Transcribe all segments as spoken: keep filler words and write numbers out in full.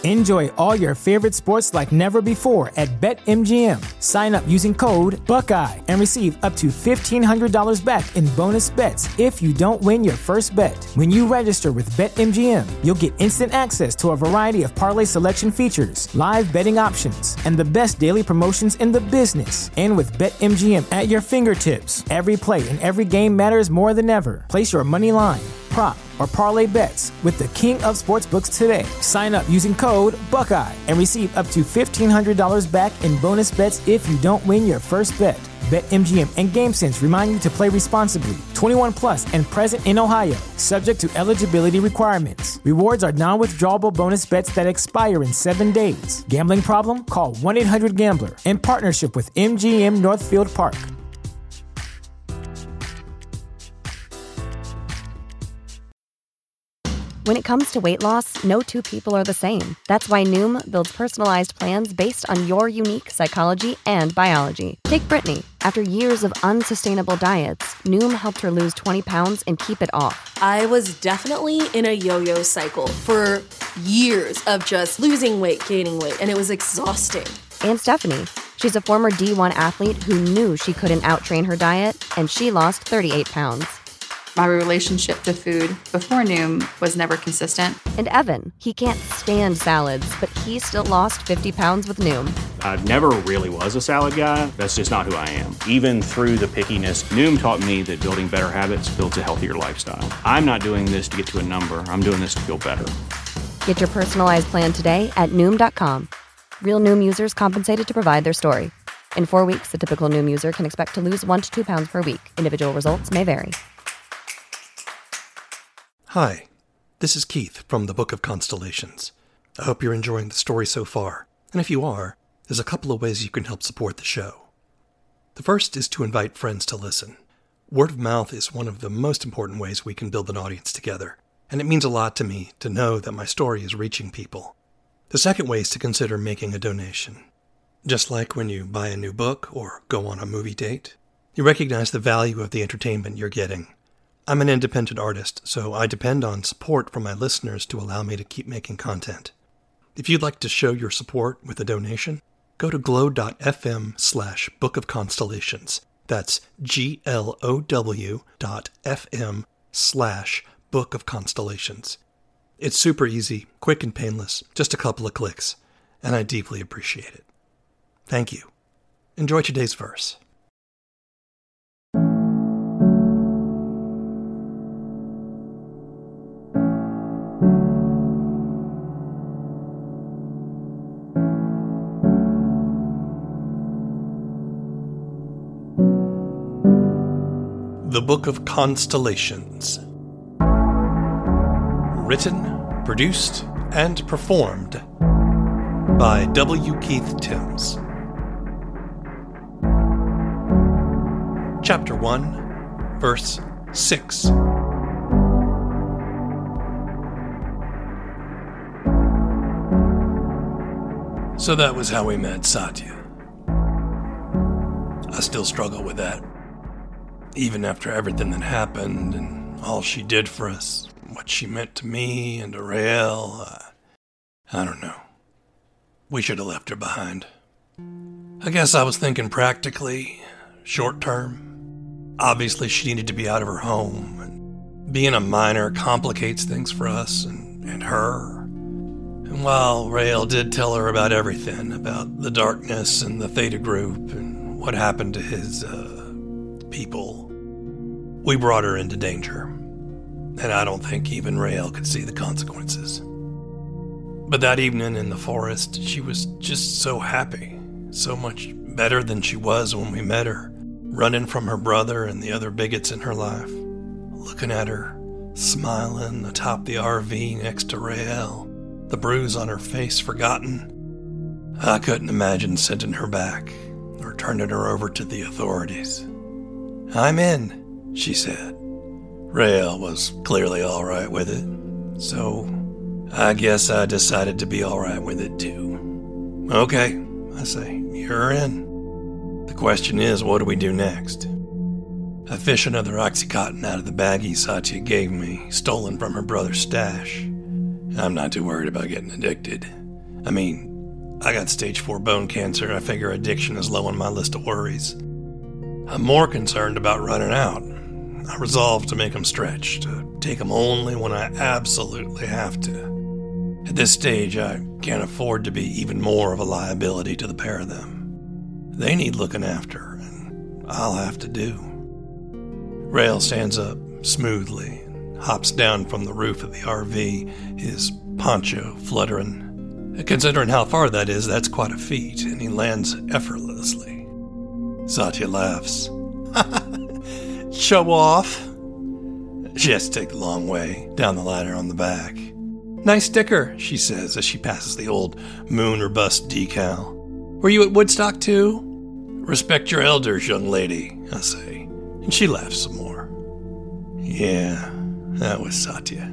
Enjoy all your favorite sports like never before at BetMGM. Sign up using code Buckeye and receive up to fifteen hundred dollars back in bonus bets if you don't win your first bet. When you register with BetMGM, you'll get instant access to a variety of parlay selection features, live betting options, and the best daily promotions in the business. And with BetMGM at your fingertips, every play and every game matters more than ever. Place your money line, prop, or parlay bets with the king of sportsbooks today. Sign up using code Buckeye and receive up to fifteen hundred dollars back in bonus bets if you don't win your first bet. BetMGM and GameSense remind you to play responsibly. twenty-one plus and present in Ohio, subject to eligibility requirements. Rewards are non-withdrawable bonus bets that expire in seven days. Gambling problem? Call one eight hundred gambler in partnership with M G M Northfield Park. When it comes to weight loss, no two people are the same. That's why Noom builds personalized plans based on your unique psychology and biology. Take Brittany. After years of unsustainable diets, Noom helped her lose twenty pounds and keep it off. I was definitely in a yo-yo cycle for years of just losing weight, gaining weight, and it was exhausting. And Stephanie. She's a former D one athlete who knew she couldn't outtrain her diet, and she lost thirty-eight pounds. My relationship to food before Noom was never consistent. And Evan, he can't stand salads, but he still lost fifty pounds with Noom. I never really was a salad guy. That's just not who I am. Even through the pickiness, Noom taught me that building better habits builds a healthier lifestyle. I'm not doing this to get to a number. I'm doing this to feel better. Get your personalized plan today at Noom dot com. Real Noom users compensated to provide their story. In four weeks, the typical Noom user can expect to lose one to two pounds per week. Individual results may vary. Hi, this is Keith from the Book of Constellations. I hope you're enjoying the story so far, and if you are, there's a couple of ways you can help support the show. The first is to invite friends to listen. Word of mouth is one of the most important ways we can build an audience together, and it means a lot to me to know that my story is reaching people. The second way is to consider making a donation. Just like when you buy a new book or go on a movie date, you recognize the value of the entertainment you're getting. I'm an independent artist, so I depend on support from my listeners to allow me to keep making content. If you'd like to show your support with a donation, go to glow.fm slash Book of Constellations. That's G-L-O-W dot F-M slash Book of Constellations. It's super easy, quick and painless, just a couple of clicks, and I deeply appreciate it. Thank you. Enjoy today's verse. The Book of Constellations. Written, produced, and performed by W. Keith Timms. Chapter one, Verse six. So that was how we met Satya. I still struggle with that. Even after everything that happened and all she did for us, what she meant to me and to Rael, uh, I don't know. We should have left her behind. I guess I was thinking practically, short term. Obviously she needed to be out of her home, and being a minor complicates things for us and, and her. And while Rael did tell her about everything, about the darkness and the Theta group and what happened to his, uh, people, we brought her into danger, and I don't think even Rael could see the consequences. But that evening in the forest, she was just so happy, so much better than she was when we met her, running from her brother and the other bigots in her life, looking at her, smiling atop the R V next to Rael, the bruise on her face forgotten. I couldn't imagine sending her back or turning her over to the authorities. I'm in, she said. Rael was clearly all right with it, so I guess I decided to be all right with it too. Okay, I say, you're in. The question is, what do we do next? I fish another Oxycontin out of the baggie Satya gave me, stolen from her brother's stash. I'm not too worried about getting addicted. I mean, I got stage four bone cancer. I figure addiction is low on my list of worries. I'm more concerned about running out. I resolve to make them stretch, to take them only when I absolutely have to. At this stage, I can't afford to be even more of a liability to the pair of them. They need looking after, and I'll have to do. Rael stands up smoothly and hops down from the roof of the R V, his poncho fluttering. Considering how far that is, that's quite a feat, and he lands effortlessly. Satya laughs. Show off. She has to take the long way down the ladder on the back. Nice sticker, she says as she passes the old moon or bust decal. Were you at Woodstock too? Respect your elders, young lady, I say, and she laughs some more. Yeah, that was Satya.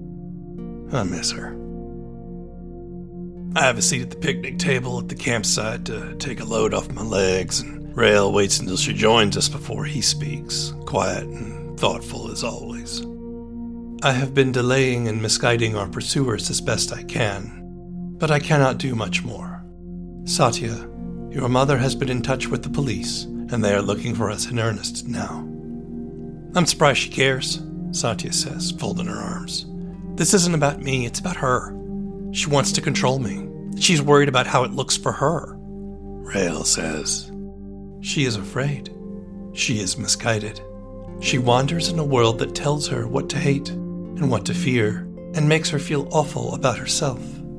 I miss her. I have a seat at the picnic table at the campsite to take a load off my legs, and Rael waits until she joins us before he speaks, quiet and thoughtful as always. I have been delaying and misguiding our pursuers as best I can, but I cannot do much more. Satya, your mother has been in touch with the police, and they are looking for us in earnest now. I'm surprised she cares, Satya says, folding her arms. This isn't about me, it's about her. She wants to control me. She's worried about how it looks for her. Rael says, she is afraid. She is misguided. She wanders in a world that tells her what to hate and what to fear, and makes her feel awful about herself.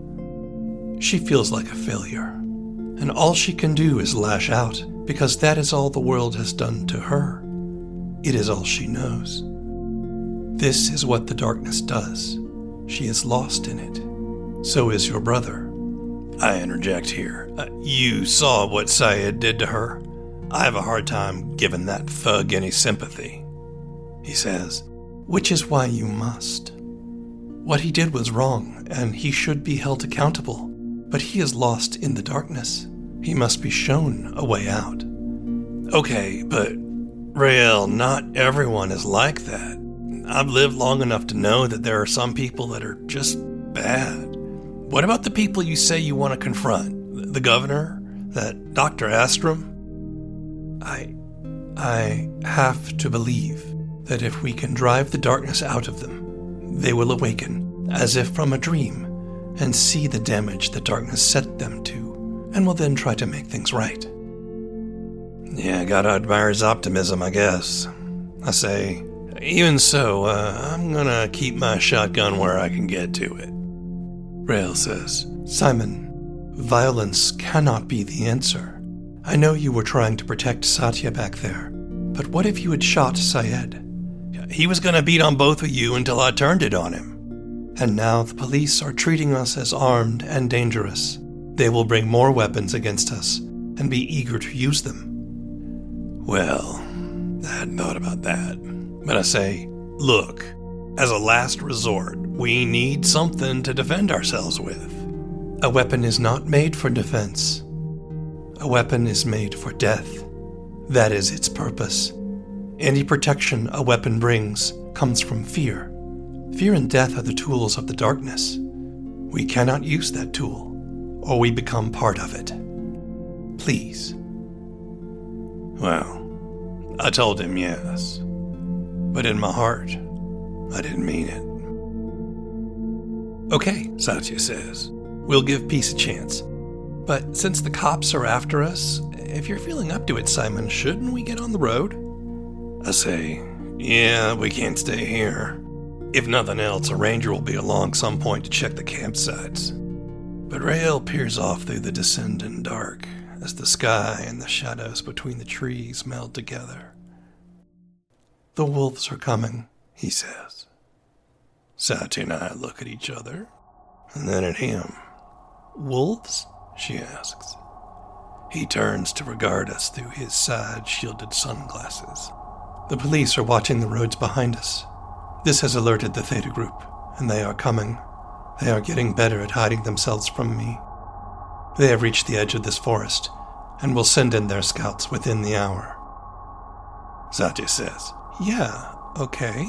She feels like a failure, and all she can do is lash out, because that is all the world has done to her. It is all she knows. This is what the darkness does. She is lost in it. So is your brother. I interject here. Uh, you saw what Syed did to her. I have a hard time giving that thug any sympathy. He says, which is why you must. What he did was wrong, and he should be held accountable, but he is lost in the darkness. He must be shown a way out. Okay, but Rael, not everyone is like that. I've lived long enough to know that there are some people that are just bad. What about the people you say you want to confront? The governor? That Doctor Astrom? I... I have to believe that if we can drive the darkness out of them, they will awaken, as if from a dream, and see the damage the darkness set them to, and will then try to make things right. Yeah, gotta admire his optimism, I guess. I say, even so, uh, I'm gonna keep my shotgun where I can get to it. Rael says, Simon, violence cannot be the answer. I know you were trying to protect Satya back there, but what if you had shot Syed? He was gonna beat on both of you until I turned it on him. And now the police are treating us as armed and dangerous. They will bring more weapons against us and be eager to use them. Well, I hadn't thought about that. But I say, look, as a last resort, we need something to defend ourselves with. A weapon is not made for defense. A weapon is made for death. That is its purpose. Any protection a weapon brings comes from fear. Fear and death are the tools of the darkness. We cannot use that tool, or we become part of it. Please. Well, I told him yes, but in my heart, I didn't mean it. Okay, Satya says, we'll give peace a chance. But since the cops are after us, if you're feeling up to it, Simon, shouldn't we get on the road? I say, yeah, we can't stay here. If nothing else, a ranger will be along some point to check the campsites. But Rael peers off through the descending dark as the sky and the shadows between the trees meld together. The wolves are coming, he says. Satya and I look at each other, and then at him. Wolves? She asks. He turns to regard us through his side-shielded sunglasses. The police are watching the roads behind us. This has alerted the Theta Group, and they are coming. They are getting better at hiding themselves from me. They have reached the edge of this forest, and will send in their scouts within the hour. Satya says, yeah, okay.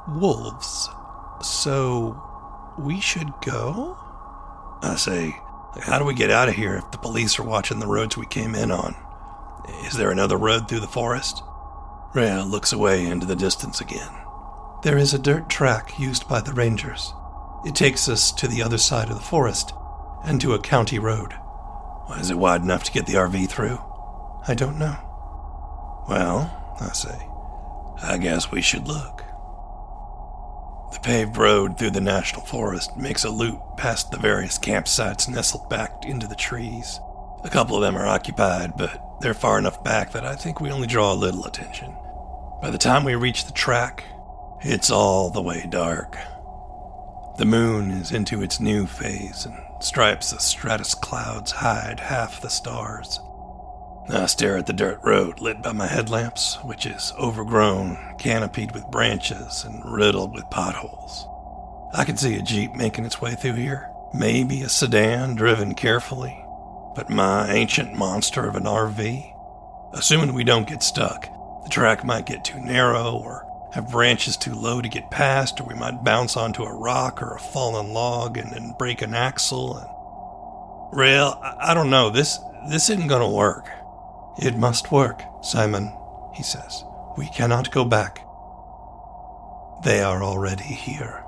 Wolves. So, we should go? I say, How do we get out of here if the police are watching the roads we came in on? Is there another road through the forest? Rael looks away into the distance again. There is a dirt track used by the rangers. It takes us to the other side of the forest and to a county road. Well, is it wide enough to get the R V through? I don't know. Well, I say, I guess we should look. The paved road through the national forest makes a loop past the various campsites nestled back into the trees. A couple of them are occupied, but they're far enough back that I think we only draw a little attention. By the time we reach the track, it's all the way dark. The moon is into its new phase, and stripes of stratus clouds hide half the stars. I stare at the dirt road lit by my headlamps, which is overgrown, canopied with branches, and riddled with potholes. I can see a Jeep making its way through here, maybe a sedan driven carefully, but my ancient monster of an R V? Assuming we don't get stuck, the track might get too narrow, or have branches too low to get past, or we might bounce onto a rock or a fallen log and then break an axle. And Rael, I, I don't know, this, this isn't gonna work. It must work, Simon, he says. We cannot go back. They are already here.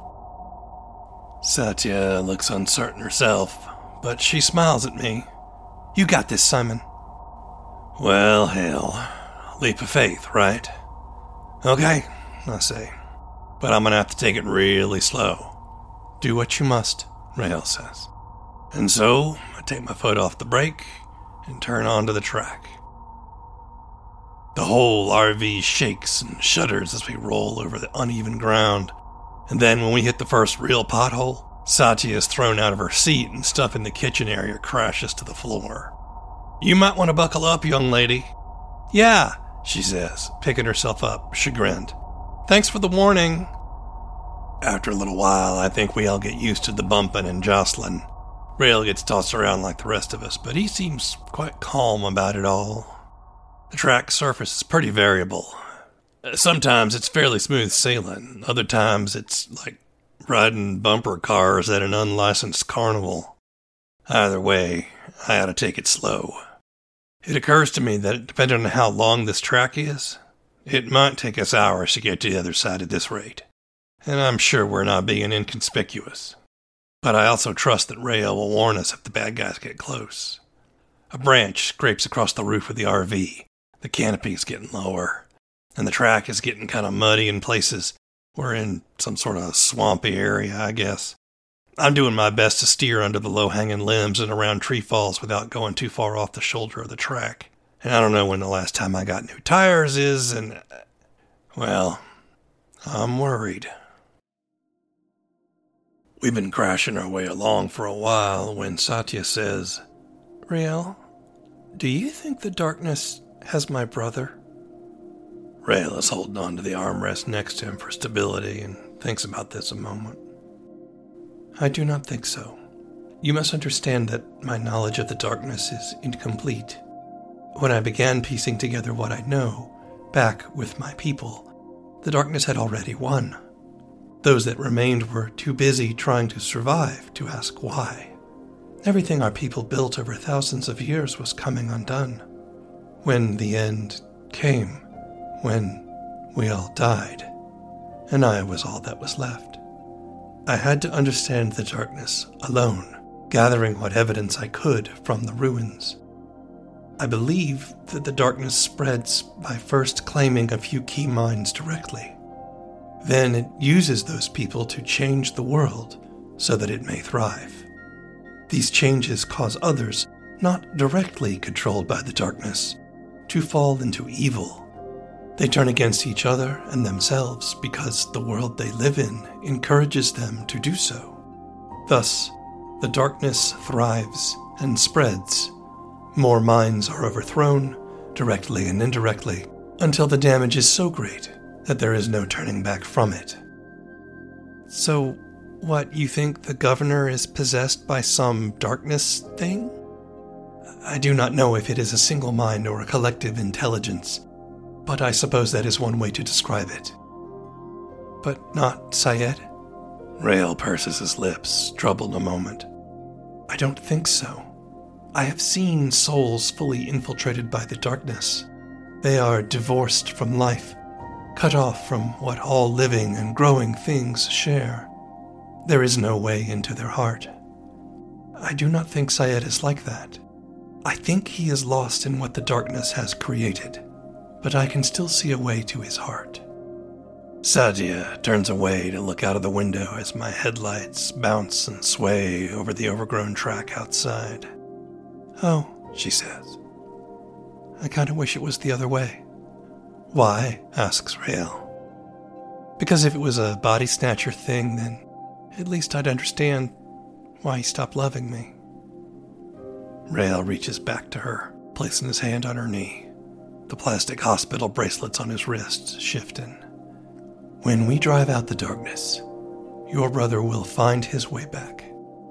Satya looks uncertain herself, but she smiles at me. You got this, Simon. Well, hell. Leap of faith, right? Okay, I say. But I'm gonna have to take it really slow. Do what you must, Rael says. And so, I take my foot off the brake and turn onto the track. The whole R V shakes and shudders as we roll over the uneven ground. And then when we hit the first real pothole, Satya is thrown out of her seat and stuff in the kitchen area crashes to the floor. You might want to buckle up, young lady. Yeah, she says, picking herself up, chagrined. Thanks for the warning. After a little while, I think we all get used to the bumping and jostling. Rael gets tossed around like the rest of us, but he seems quite calm about it all. The track surface is pretty variable. Sometimes it's fairly smooth sailing. Other times it's like riding bumper cars at an unlicensed carnival. Either way, I ought to take it slow. It occurs to me that depending on how long this track is, it might take us hours to get to the other side at this rate. And I'm sure we're not being inconspicuous. But I also trust that Rael will warn us if the bad guys get close. A branch scrapes across the roof of the R V. The canopy is getting lower, and the track is getting kind of muddy in places. We're in some sort of swampy area, I guess. I'm doing my best to steer under the low-hanging limbs and around tree falls without going too far off the shoulder of the track. And I don't know when the last time I got new tires is, and, well, I'm worried. We've been crashing our way along for a while when Satya says, Rael, do you think the darkness has my brother? Rael is holding on to the armrest next to him for stability and thinks about this a moment. I do not think so. You must understand that my knowledge of the darkness is incomplete. When I began piecing together what I know, back with my people, the darkness had already won. Those that remained were too busy trying to survive to ask why. Everything our people built over thousands of years was coming undone. When the end came, when we all died, and I was all that was left. I had to understand the darkness alone, gathering what evidence I could from the ruins. I believe that the darkness spreads by first claiming a few key minds directly. Then it uses those people to change the world so that it may thrive. These changes cause others, not directly controlled by the darkness, to fall into evil. They turn against each other and themselves because the world they live in encourages them to do so. Thus, the darkness thrives and spreads. More minds are overthrown, directly and indirectly, until the damage is so great that there is no turning back from it. So, what, you think the governor is possessed by some darkness thing? I do not know if it is a single mind or a collective intelligence, but I suppose that is one way to describe it. But not Syed? Rael purses his lips, troubled a moment. I don't think so. I have seen souls fully infiltrated by the darkness. They are divorced from life, cut off from what all living and growing things share. There is no way into their heart. I do not think Syed is like that. I think he is lost in what the darkness has created, but I can still see a way to his heart. Satya turns away to look out of the window as my headlights bounce and sway over the overgrown track outside. Oh, she says. I kind of wish it was the other way. Why? Asks Rael. Because if it was a body snatcher thing, then at least I'd understand why he stopped loving me. Rael reaches back to her, placing his hand on her knee. The plastic hospital bracelets on his wrists shifting. When we drive out the darkness, your brother will find his way back.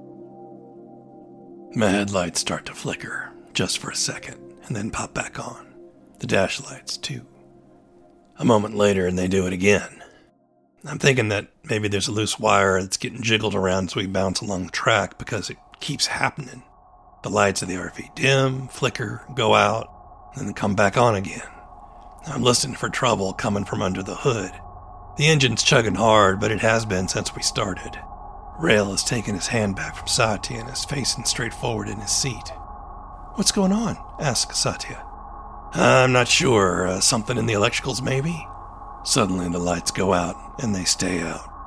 My headlights start to flicker, just for a second, and then pop back on. The dash lights, too. A moment later, and they do it again. I'm thinking that maybe there's a loose wire that's getting jiggled around as we bounce along the track because it keeps happening. The lights of the R V dim, flicker, go out, and then come back on again. I'm listening for trouble coming from under the hood. The engine's chugging hard, but it has been since we started. Rael has taken his hand back from Satya and is facing straight forward in his seat. What's going on? Asks Satya. I'm not sure. Uh, something in the electricals, maybe? Suddenly the lights go out, and they stay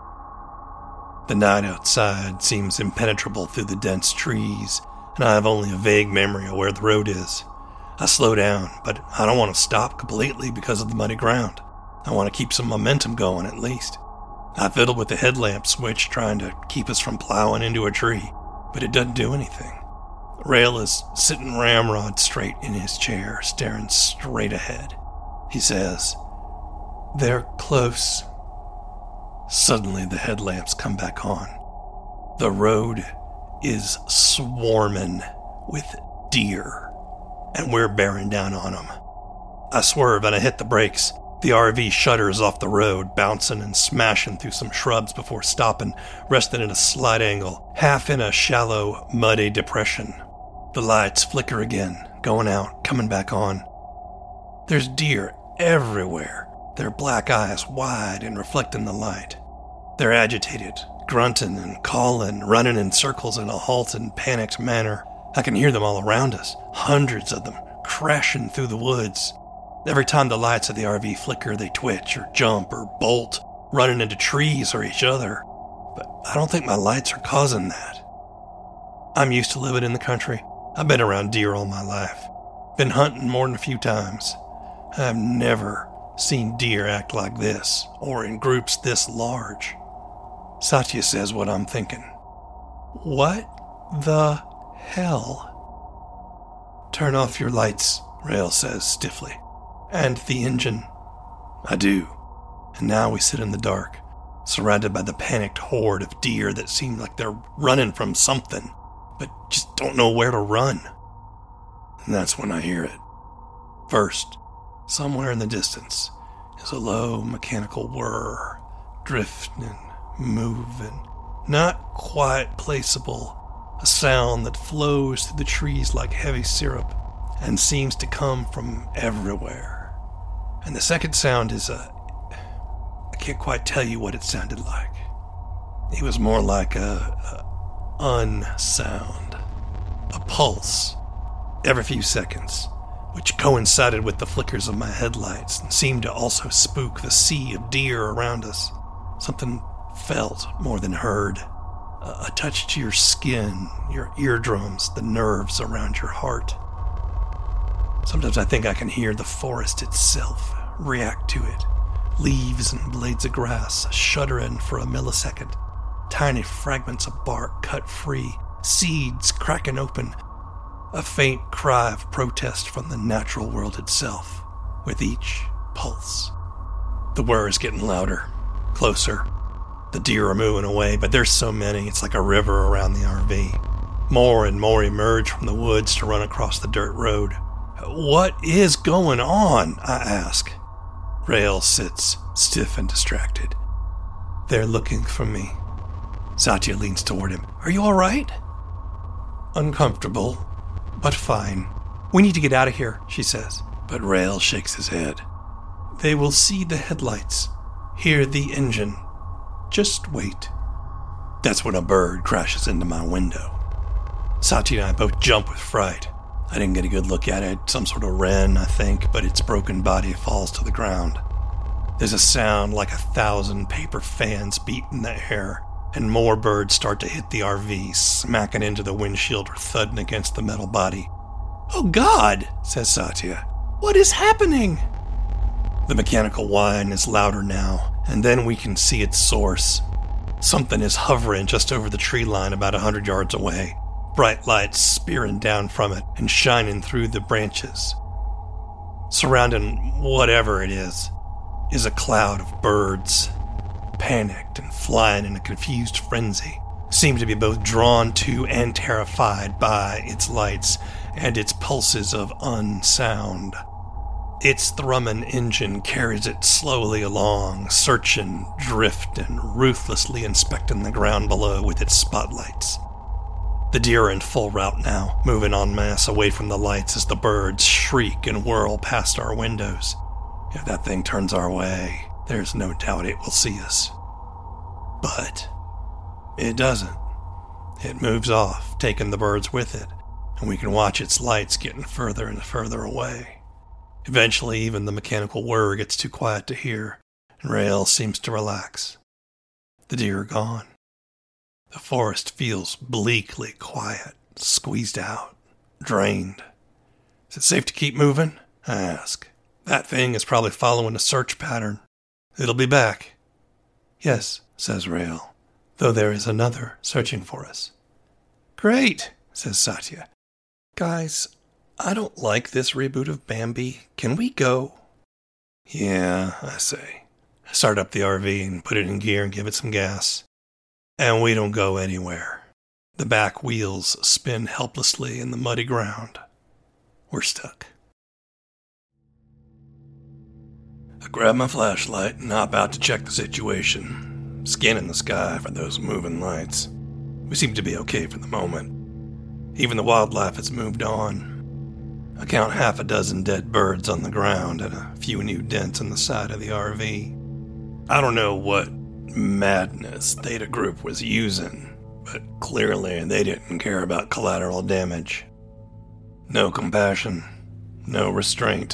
out. The night outside seems impenetrable through the dense trees, and I have only a vague memory of where the road is. I slow down, but I don't want to stop completely because of the muddy ground. I want to keep some momentum going, at least. I fiddle with the headlamp switch, trying to keep us from plowing into a tree, but it doesn't do anything. Rael is sitting ramrod straight in his chair, staring straight ahead. He says, "They're close." Suddenly the headlamps come back on. The road is swarming with deer, and we're bearing down on them. I swerve and I hit the brakes. The R V shudders off the road, bouncing and smashing through some shrubs before stopping, resting at a slight angle, half in a shallow, muddy depression. The lights flicker again, going out, coming back on. There's deer everywhere, their black eyes wide and reflecting the light. They're agitated, grunting and calling, running in circles in a halted, panicked manner. I can hear them all around us, hundreds of them, crashing through the woods. Every time the lights of the R V flicker, they twitch or jump or bolt, running into trees or each other. But I don't think my lights are causing that. I'm used to living in the country. I've been around deer all my life. Been hunting more than a few times. I've never seen deer act like this, or in groups this large. Satya says what I'm thinking. What the hell? Turn off your lights, Rael says stiffly. And the engine. I do. And now we sit in the dark, surrounded by the panicked horde of deer that seem like they're running from something, but just don't know where to run. And that's when I hear it. First, somewhere in the distance, is a low mechanical whir, drifting, moving, not quite placeable, a sound that flows through the trees like heavy syrup and seems to come from everywhere. And the second sound is a... I can't quite tell you what it sounded like. It was more like a, a unsound, a pulse, every few seconds, which coincided with the flickers of my headlights and seemed to also spook the sea of deer around us. Something felt more than heard. A, a touch to your skin, your eardrums, the nerves around your heart. Sometimes I think I can hear the forest itself react to it. Leaves and blades of grass shuddering for a millisecond. Tiny fragments of bark cut free. Seeds cracking open. A faint cry of protest from the natural world itself with each pulse. The whir is getting louder, closer. The deer are moving away, but there's so many, it's like a river around the R V. More and more emerge from the woods to run across the dirt road. What is going on? I ask. Rael sits stiff and distracted. They're looking for me. Satya leans toward him. Are you all right? uncomfortable, but fine. We need to get out of here, she says. But Rael shakes his head. They will see the headlights, hear the engine. Just wait. That's when a bird crashes into my window. Satya and I both jump with fright. I didn't get a good look at it, some sort of wren, I think, but its broken body falls to the ground. There's a sound like a thousand paper fans beat in the air, and more birds start to hit the R V, smacking into the windshield or thudding against the metal body. "Oh God," says Satya. "What is happening?" The mechanical whine is louder now, and then we can see its source. Something is hovering just over the tree line about a hundred yards away, bright lights spearing down from it and shining through the branches. Surrounding whatever it is, is a cloud of birds, panicked and flying in a confused frenzy, seem to be both drawn to and terrified by its lights and its pulses of unsound. Its thrumming engine carries it slowly along, searching, drifting, ruthlessly inspecting the ground below with its spotlights. The deer are in full route now, moving en masse away from the lights as the birds shriek and whirl past our windows. If that thing turns our way, there's no doubt it will see us. But it doesn't. It moves off, taking the birds with it, and we can watch its lights getting further and further away. Eventually, even the mechanical whir gets too quiet to hear, and Rael seems to relax. The deer are gone. The forest feels bleakly quiet, squeezed out, drained. Is it safe to keep moving? I ask. That thing is probably following a search pattern. It'll be back. Yes, says Rael, though there is another searching for us. Great, says Satya. Guys, I don't like this reboot of Bambi. Can we go? Yeah, I say. I start up the R V and put it in gear and give it some gas. And we don't go anywhere. The back wheels spin helplessly in the muddy ground. We're stuck. I grab my flashlight and hop out to check the situation, scanning the sky for those moving lights. We seem to be okay for the moment. Even the wildlife has moved on. I count half a dozen dead birds on the ground and a few new dents in the side of the R V. I don't know what madness Theta Group was using, but clearly they didn't care about collateral damage. No compassion, no restraint.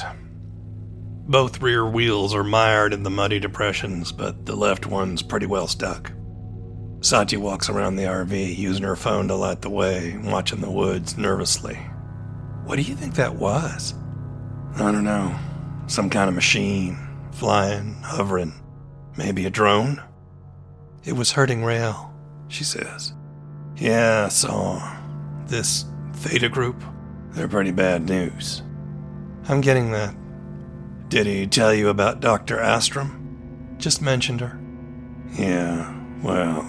Both rear wheels are mired in the muddy depressions, but the left one's pretty well stuck. Satya walks around the R V, using her phone to light the way, watching the woods nervously. What do you think that was? I don't know. Some kind of machine, flying, hovering. Maybe a drone? It was hurting Rael, she says. Yeah, I saw. This Theta Group, they're pretty bad news. I'm getting that. Did he tell you about Doctor Astrom? Just mentioned her. Yeah, well,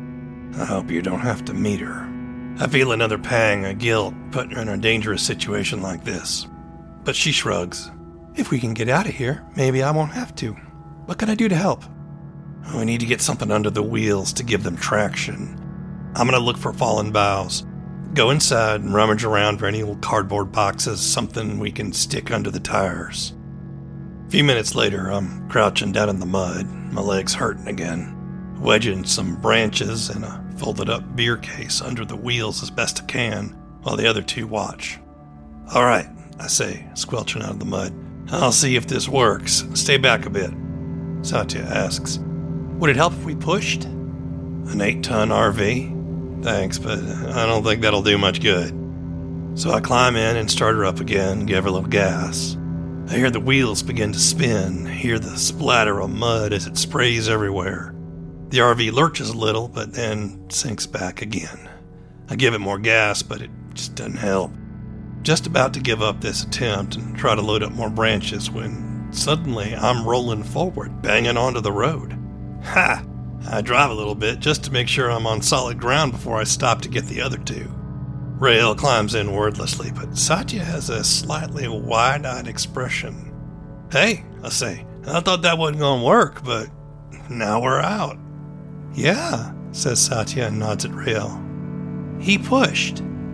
I hope you don't have to meet her. I feel another pang of guilt putting her in a dangerous situation like this. But she shrugs. If we can get out of here, maybe I won't have to. What can I do to help? We need to get something under the wheels to give them traction. I'm going to look for fallen boughs. Go inside and rummage around for any old cardboard boxes, something we can stick under the tires. A few minutes later, I'm crouching down in the mud, my legs hurting again, wedging some branches and a folded-up beer case under the wheels as best I can, while the other two watch. All right, I say, squelching out of the mud. I'll see if this works. Stay back a bit. Satya asks, would it help if we pushed? An eight-ton R V? Thanks, but I don't think that'll do much good. So I climb in and start her up again, give her a little gas. I hear the wheels begin to spin, hear the splatter of mud as it sprays everywhere. The R V lurches a little, but then sinks back again. I give it more gas, but it just doesn't help. Just about to give up this attempt and try to load up more branches when suddenly I'm rolling forward, banging onto the road. Ha! I drive a little bit just to make sure I'm on solid ground before I stop to get the other two. Rael climbs in wordlessly, but Satya has a slightly wide-eyed expression. Hey, I say, I thought that wasn't going to work, but now we're out. Yeah, says Satya and nods at Rael. He pushed.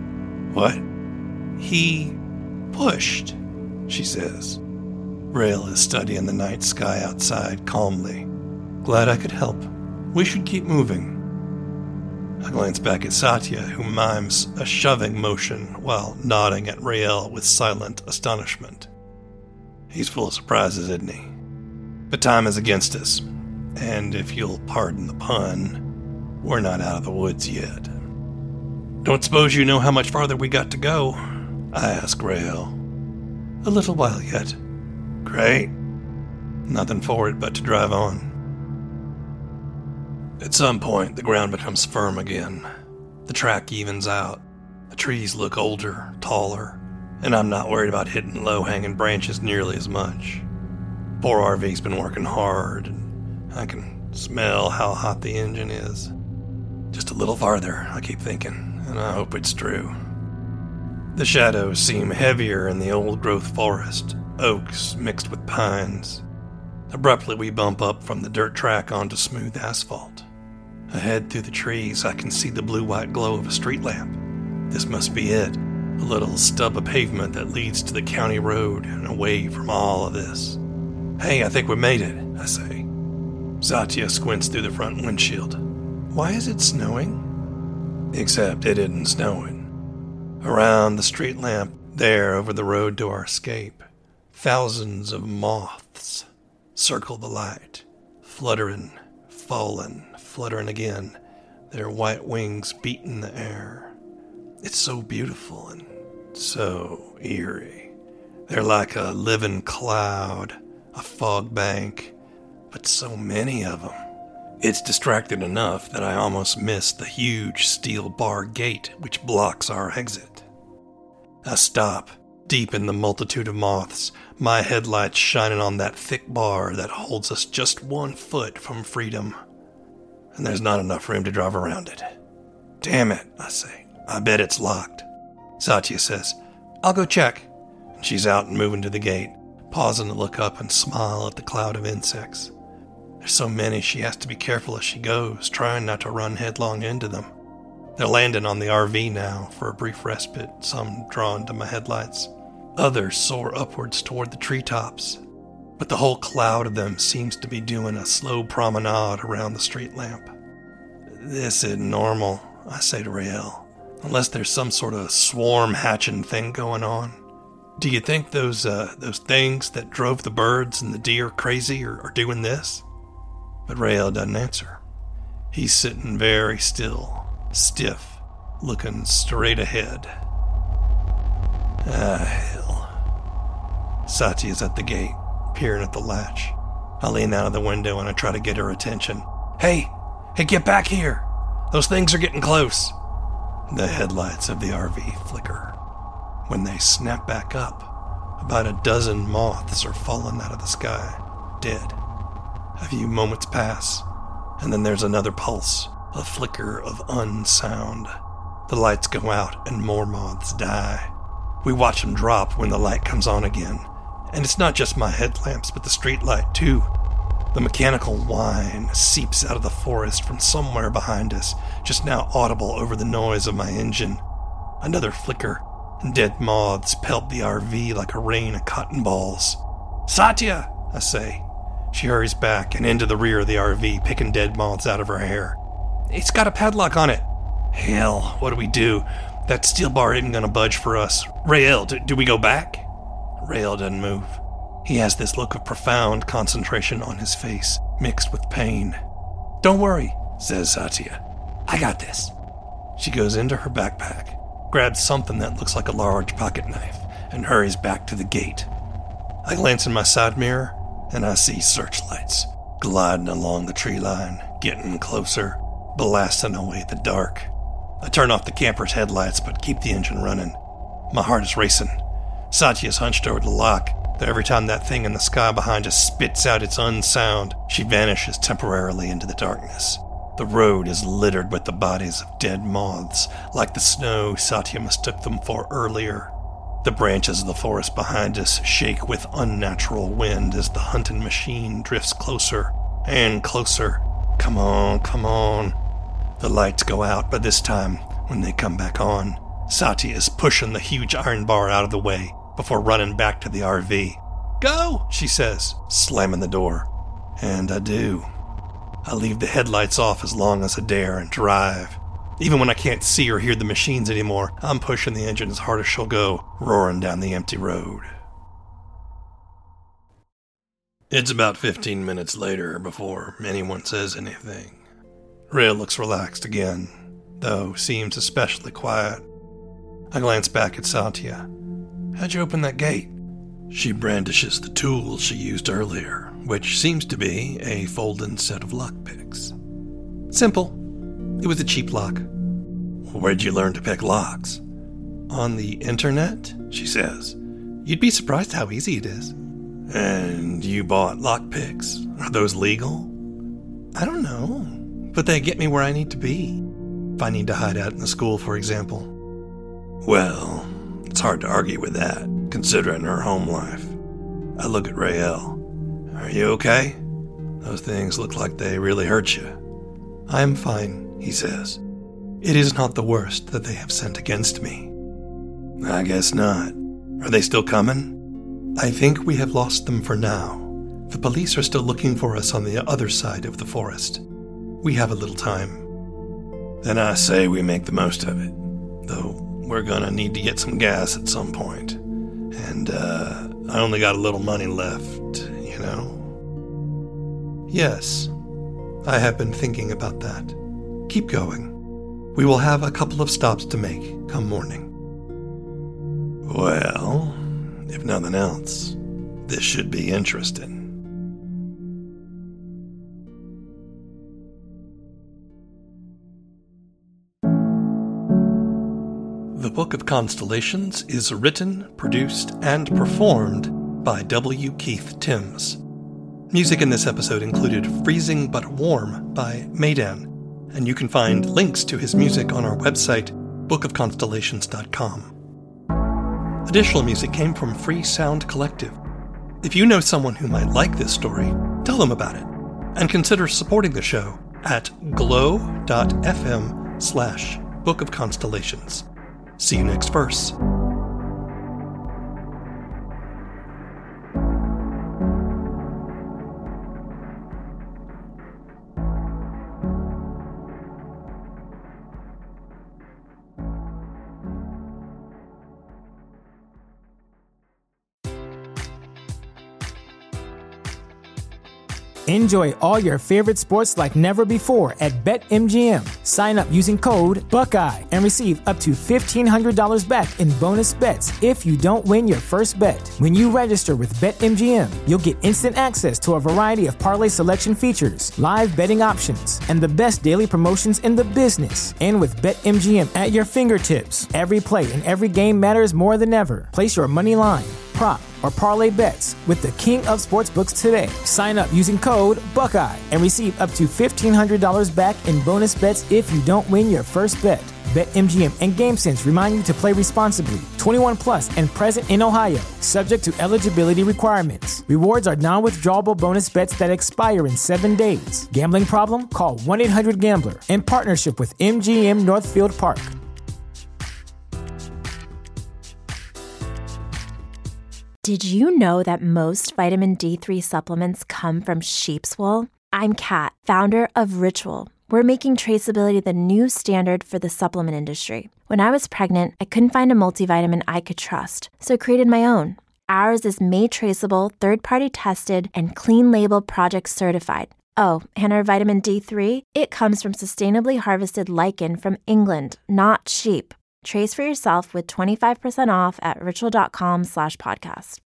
What? He pushed, she says. Rael is studying the night sky outside calmly. Glad I could help. We should keep moving. I glance back at Satya, who mimes a shoving motion while nodding at Rael with silent astonishment. He's full of surprises, isn't he? But time is against us, and if you'll pardon the pun, we're not out of the woods yet. Don't suppose you know how much farther we got to go? I ask Rael. A little while yet. Great. Nothing for it but to drive on. At some point, the ground becomes firm again. The track evens out. The trees look older, taller, and I'm not worried about hitting low-hanging branches nearly as much. Poor R V's been working hard, and I can smell how hot the engine is. Just a little farther, I keep thinking, and I hope it's true. The shadows seem heavier in the old-growth forest, oaks mixed with pines. Abruptly, we bump up from the dirt track onto smooth asphalt. Ahead through the trees, I can see the blue-white glow of a street lamp. This must be it, a little stub of pavement that leads to the county road and away from all of this. Hey, I think we made it, I say. Satya squints through the front windshield. Why is it snowing? Except it isn't snowing. Around the street lamp, there over the road to our escape, thousands of moths circle the light, fluttering, falling, fluttering again, their white wings beating the air. It's so beautiful and so eerie. They're like a living cloud, a fog bank, but so many of them. It's distracting enough that I almost miss the huge steel bar gate which blocks our exit. I stop, deep in the multitude of moths, my headlights shining on that thick bar that holds us just one foot from freedom. And there's not enough room to drive around it. Damn it, I say. I bet it's locked. Satya says, I'll go check. And she's out and moving to the gate, pausing to look up and smile at the cloud of insects. There's so many she has to be careful as she goes, trying not to run headlong into them. They're landing on the R V now for a brief respite, some drawn to my headlights. Others soar upwards toward the treetops, but the whole cloud of them seems to be doing a slow promenade around the street lamp. This isn't normal, I say to Rael, unless there's some sort of swarm hatching thing going on. Do you think those uh, those things that drove the birds and the deer crazy are, are doing this? But Rael doesn't answer. He's sitting very still, stiff, looking straight ahead. Ah, hell. Satya's at the gate, peering at the latch. I lean out of the window and I try to get her attention. Hey! Hey, get back here! Those things are getting close! The headlights of the R V flicker. When they snap back up, about a dozen moths are falling out of the sky, dead. A few moments pass, and then there's another pulse, a flicker of unsound. The lights go out and more moths die. We watch them drop when the light comes on again. And it's not just my headlamps, but the street light too. The mechanical whine seeps out of the forest from somewhere behind us, just now audible over the noise of my engine. Another flicker, and dead moths pelt the R V like a rain of cotton balls. Satya, I say. She hurries back and into the rear of the R V, picking dead moths out of her hair. It's got a padlock on it. Hell, what do we do? That steel bar isn't going to budge for us. Rael, do, do we go back? Rael doesn't move. He has this look of profound concentration on his face, mixed with pain. Don't worry, says Satya. I got this. She goes into her backpack, grabs something that looks like a large pocket knife, and hurries back to the gate. I glance in my side mirror, and I see searchlights gliding along the tree line, getting closer, blasting away the dark. I turn off the camper's headlights, but keep the engine running. My heart is racing. Satya's hunched over the lock, though every time that thing in the sky behind us spits out its unsound, she vanishes temporarily into the darkness. The road is littered with the bodies of dead moths, like the snow Satya mistook them for earlier. The branches of the forest behind us shake with unnatural wind as the hunting machine drifts closer and closer. Come on, come on. The lights go out, but this time, when they come back on, Satya is pushing the huge iron bar out of the way before running back to the R V. "Go," she says, slamming the door. And I do. I leave the headlights off as long as I dare and drive. Even when I can't see or hear the machines anymore, I'm pushing the engine as hard as she'll go, roaring down the empty road. It's about fifteen minutes later before anyone says anything. Rael looks relaxed again, though seems especially quiet. I glance back at Satya. "How'd you open that gate?" She brandishes the tool she used earlier, which seems to be a folding set of lockpicks. "Simple. It was a cheap lock." "Where'd you learn to pick locks?" "On the internet," she says. "You'd be surprised how easy it is." "And you bought lockpicks? Are those legal?" "I don't know, but they get me where I need to be. If I need to hide out in the school, for example." "Well, it's hard to argue with that, considering her home life." I look at Rael. "Are you okay? Those things look like they really hurt you." "I am fine," he says. "It is not the worst that they have sent against me." "I guess not. Are they still coming?" "I think we have lost them for now. The police are still looking for us on the other side of the forest. We have a little time." "Then I say we make the most of it. Though we're gonna need to get some gas at some point. And, uh, I only got a little money left, you know?" "Yes, I have been thinking about that. Keep going. We will have a couple of stops to make come morning." "Well, if nothing else, this should be interesting." The Book of Constellations is written, produced, and performed by W. Keith Timms. Music in this episode included Freezing But Warm by Maydan, and you can find links to his music on our website, book of constellations dot com. Additional music came from Free Sound Collective. If you know someone who might like this story, tell them about it, and consider supporting the show at glow.fm slash Book of Constellations. See you next verse. Enjoy all your favorite sports like never before at BetMGM. Sign up using code Buckeye and receive up to fifteen hundred dollars back in bonus bets if you don't win your first bet. When you register with BetMGM, you'll get instant access to a variety of parlay selection features, live betting options, and the best daily promotions in the business. And with BetMGM at your fingertips, every play and every game matters more than ever. Place your money line, prop, or parlay bets with the king of sportsbooks today. Sign up using code Buckeye and receive up to fifteen hundred dollars back in bonus bets if you don't win your first bet. BetMGM and GameSense remind you to play responsibly. twenty-one plus and present in Ohio, subject to eligibility requirements. Rewards are non-withdrawable bonus bets that expire in seven days. Gambling problem? Call one eight hundred gambler in partnership with M G M Northfield Park. Did you know that most vitamin D three supplements come from sheep's wool? I'm Kat, founder of Ritual. We're making traceability the new standard for the supplement industry. When I was pregnant, I couldn't find a multivitamin I could trust, so I created my own. Ours is made traceable, third-party tested, and clean label project certified. Oh, and our vitamin D three? It comes from sustainably harvested lichen from England, not sheep. Trace for yourself with twenty-five percent off at ritual.com slash podcast.